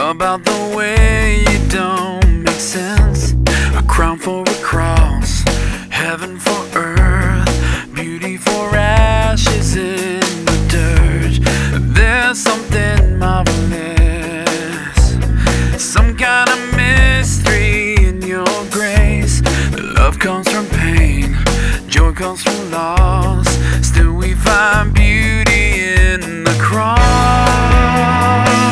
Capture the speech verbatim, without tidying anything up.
about the way you don't make sense. A crown for a cross, heaven for earth, beauty for ashes in the dirt. There's something marvelous, some kind of mystery in your grace. The love comes from pain, joy comes from loss.